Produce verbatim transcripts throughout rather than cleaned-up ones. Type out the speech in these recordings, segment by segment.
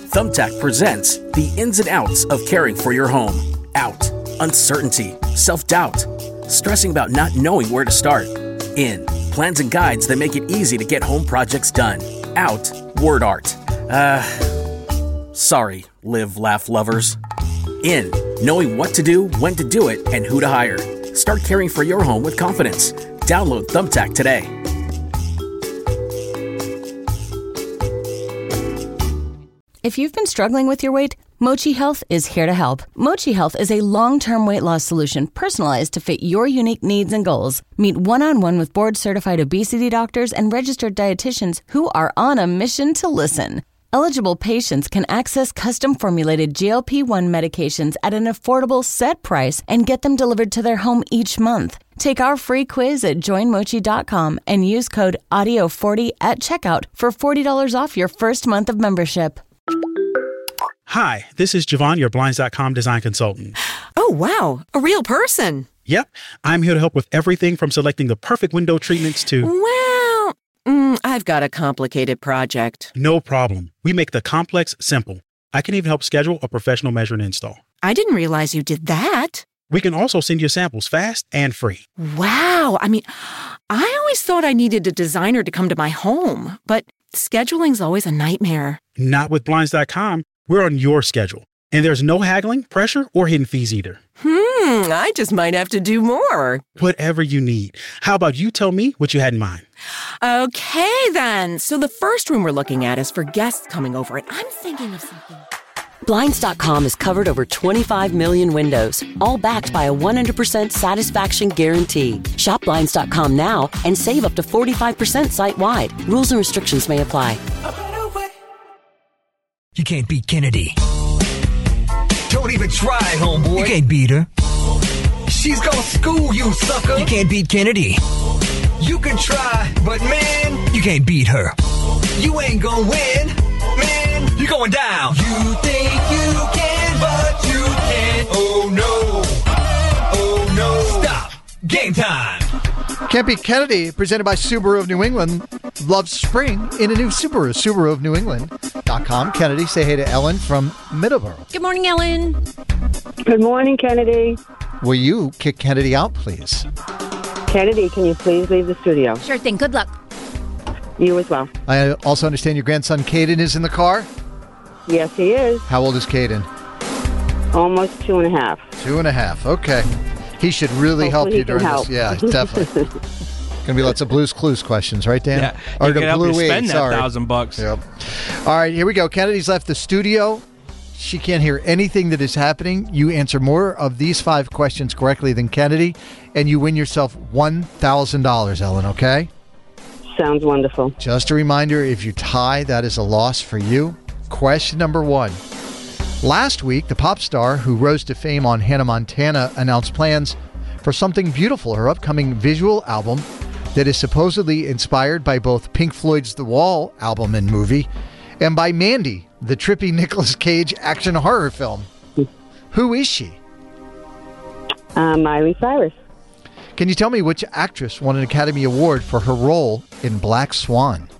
Thumbtack presents the ins and outs of caring for your home. Out, uncertainty, self-doubt, stressing about not knowing where to start. In, plans and guides that make it easy to get home projects done. Out, word art. Uh, sorry, live, laugh lovers. In, knowing what to do, when to do it, and who to hire. Start caring for your home with confidence. Download Thumbtack today. If you've been struggling with your weight, Mochi Health is here to help. Mochi Health is a long-term weight loss solution personalized to fit your unique needs and goals. Meet one-on-one with board-certified obesity doctors and registered dietitians who are on a mission to listen. Eligible patients can access custom-formulated G L P one medications at an affordable set price and get them delivered to their home each month. Take our free quiz at join mochi dot com and use code audio forty at checkout for forty dollars off your first month of membership. Hi, this is Javon, your Blinds dot com design consultant. Oh, wow. A real person. Yep. I'm here to help with everything from selecting the perfect window treatments to... Well, mm, I've got a complicated project. No problem. We make the complex simple. I can even help schedule a professional measure and install. I didn't realize you did that. We can also send you samples fast and free. Wow. I mean, I always thought I needed a designer to come to my home, but scheduling's always a nightmare. Not with Blinds dot com. We're on your schedule, and there's no haggling, pressure, or hidden fees either. Hmm, I just might have to do more. Whatever you need. How about you tell me what you had in mind? Okay, then. So the first room we're looking at is for guests coming over, and I'm thinking of something. Blinds dot com has covered over twenty-five million windows, all backed by a one hundred percent satisfaction guarantee. Shop Blinds dot com now and save up to forty-five percent site-wide. Rules and restrictions may apply. You can't beat Kennedy. Don't even try, homeboy. You can't beat her. She's gonna school you, sucker. You can't beat Kennedy. You can try, but man, you can't beat her. You ain't gonna win, man. You're going down. You think you can, but you can't. Oh no. Oh no. Stop. Game time. Can't Beat Kennedy, presented by Subaru of New England. Love spring in a new Subaru. Subaru of New England dot com. Kennedy, say hey to Ellen from Middleborough. Good morning, Ellen. Good morning, Kennedy. Will you kick Kennedy out, please? Kennedy, can you please leave the studio? Sure thing. Good luck. You as well. I also understand your grandson, Caden, is in the car? Yes, he is. How old is Caden? Almost two and a half. Two and a half. Okay. He should really Hopefully help he you during can help. this. Yeah, definitely. Going to be lots of Blues Clues questions, right, Dan? Yeah. Or He the can help Blue you Weed, spend that sorry. thousand bucks. Yep. All right, here we go. Kennedy's left the studio. She can't hear anything that is happening. You answer more of these five questions correctly than Kennedy, and you win yourself one thousand dollars, Ellen, okay? Sounds wonderful. Just a reminder, if you tie, that is a loss for you. Question number one. Last week, the pop star who rose to fame on Hannah Montana announced plans for Something Beautiful, her upcoming visual album that is supposedly inspired by both Pink Floyd's The Wall album and movie and by Mandy, the trippy Nicolas Cage action horror film. Who is she? Uh, Miley Cyrus. Can you tell me which actress won an Academy Award for her role in Black Swan?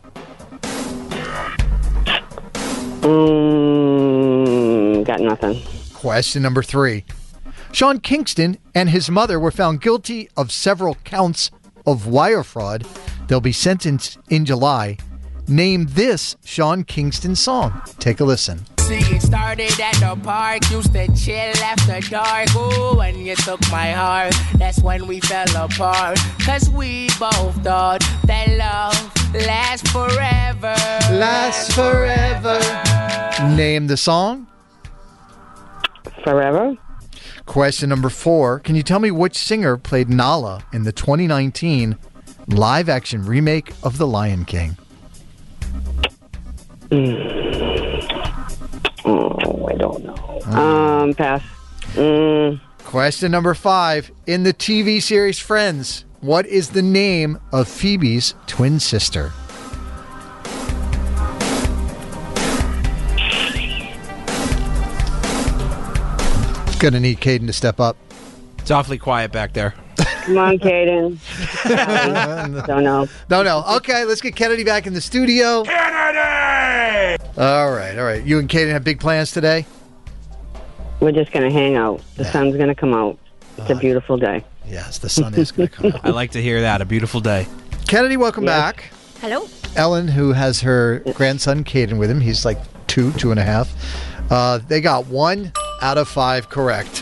Mm, got nothing. Question number three. Sean Kingston and his mother were found guilty of several counts of wire fraud. They'll be sentenced in July. Name this Sean Kingston song. Take a listen. See, it started at the park, used to chill after dark. Ooh, when you took my heart, that's when we fell apart. Cause we both thought that love lasts forever. Last forever. Name the song. Forever. Question number four. Can you tell me which singer played Nala in the twenty nineteen live-action remake of The Lion King? Mm. Oh, I don't know. Um, pass. Mm. Question number five. In the T V series Friends, what is the name of Phoebe's twin sister? Gonna need Caden to step up. It's awfully quiet back there. Come on, Caden. Don't know. No, no. Okay, let's get Kennedy back in the studio. Kennedy! All right, all right. You and Kaden have big plans today? We're just going to hang out. The Yeah. sun's going to come out. It's a beautiful day. Yes, the sun is going to come out. I like to hear that. A beautiful day. Kennedy, welcome Yes. back. Hello. Ellen, who has her grandson Caden with him, he's like two, two and a half. Uh, they got one out of five correct.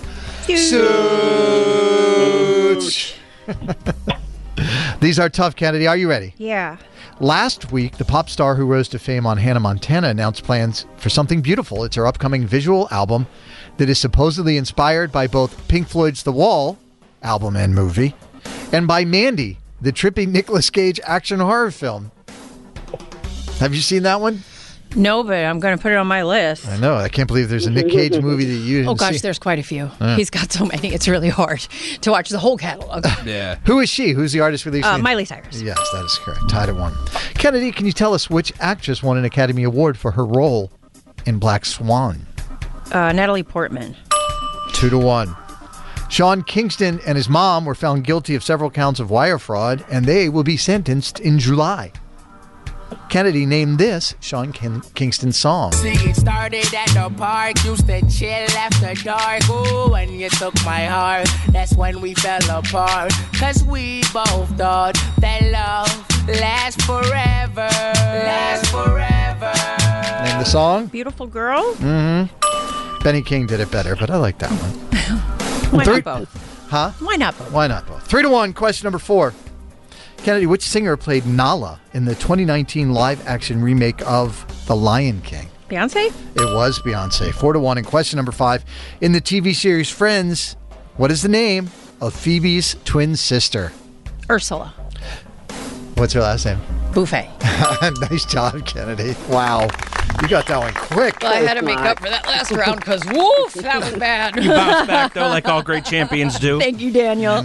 Suits. These are tough, Kennedy. Are you ready? Yeah. Last week, the pop star who rose to fame on Hannah Montana announced plans for something beautiful. It's her upcoming visual album that is supposedly inspired by both Pink Floyd's The Wall album and movie and by Mandy, the trippy Nicolas Cage action horror film. Have you seen that one? No, but I'm going to put it on my list. I know. I can't believe there's a Nick Cage movie that you didn't Oh, gosh, see. there's quite a few. Yeah. He's got so many. It's really hard to watch the whole catalog. Yeah. Who is she? Who's the artist releasing Uh, it? Miley Cyrus. Yes, that is correct. Tied at one. Kennedy, can you tell us which actress won an Academy Award for her role in Black Swan? Uh, Natalie Portman. Two to one. Sean Kingston and his mom were found guilty of several counts of wire fraud, and they will be sentenced in July. Kennedy named this Sean Kin- Kingston's song. See, it started at the park, used to chill after dark. Ooh, when you took my heart, that's when we fell apart. Cause we both thought that love lasts forever. Lasts forever. Name the song? Beautiful Girl? Mm-hmm. Benny King did it better, but I like that one. Why Three- not both? Huh? Why not both? Why not both? Three to one. Question number four. Kennedy, which singer played Nala in the twenty nineteen live-action remake of The Lion King? Beyonce? It was Beyonce. Four to one. And question number five. In the T V series Friends, what is the name of Phoebe's twin sister? Ursula. What's her last name? Buffet. Nice job, Kennedy. Wow. You got that one quick. Well, I had to make up for that last round because, woof, that was bad. You bounced back, though, like all great champions do. Thank you, Daniel.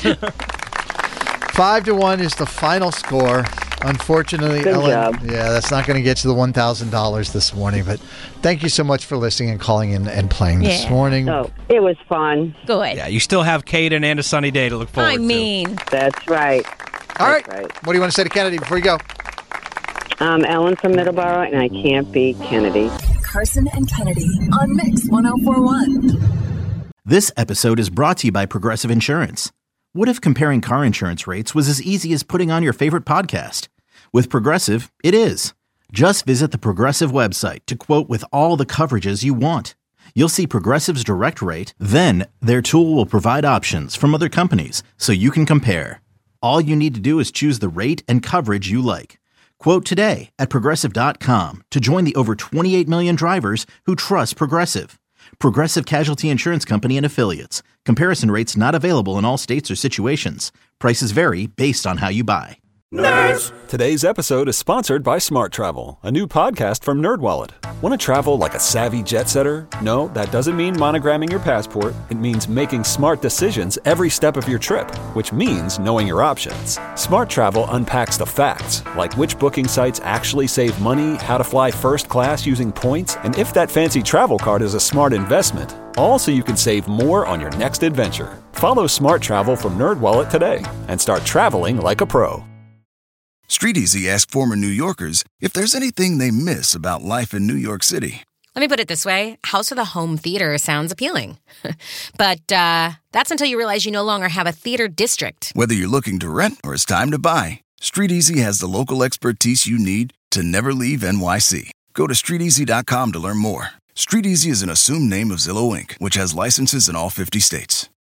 Five to one is the final score. Unfortunately, Good Ellen, job. yeah, that's not going to get you the one thousand dollars this morning. But thank you so much for listening and calling in and playing this Yeah. morning. Oh, it was fun. Good. Yeah, you still have Caden and a sunny day to look forward I to. mean, That's right. All right. That's right. What do you want to say to Kennedy before you go? I'm Ellen from Middleborough, and I can't beat Kennedy. Carson and Kennedy on Mix one oh four point one. This episode is brought to you by Progressive Insurance. What if comparing car insurance rates was as easy as putting on your favorite podcast? With Progressive, it is. Just visit the Progressive website to quote with all the coverages you want. You'll see Progressive's direct rate, then their tool will provide options from other companies so you can compare. All you need to do is choose the rate and coverage you like. Quote today at Progressive dot com to join the over twenty-eight million drivers who trust Progressive. Progressive Casualty Insurance Company and Affiliates. Comparison rates not available in all states or situations. Prices vary based on how you buy. Nerds! Today's episode is sponsored by Smart Travel, a new podcast from NerdWallet. Want to travel like a savvy jet setter? No, that doesn't mean monogramming your passport. It means making smart decisions every step of your trip, which means knowing your options. Smart Travel unpacks the facts, like which booking sites actually save money, how to fly first class using points, and if that fancy travel card is a smart investment. All so you can save more on your next adventure. Follow Smart Travel from NerdWallet today and start traveling like a pro. StreetEasy asked former New Yorkers if there's anything they miss about life in New York City. Let me put it this way. House of the Home Theater sounds appealing. But uh, that's until you realize you no longer have a theater district. Whether you're looking to rent or it's time to buy, StreetEasy has the local expertise you need to never leave N Y C. Go to street easy dot com to learn more. StreetEasy is an assumed name of Zillow Incorporated, which has licenses in all fifty states.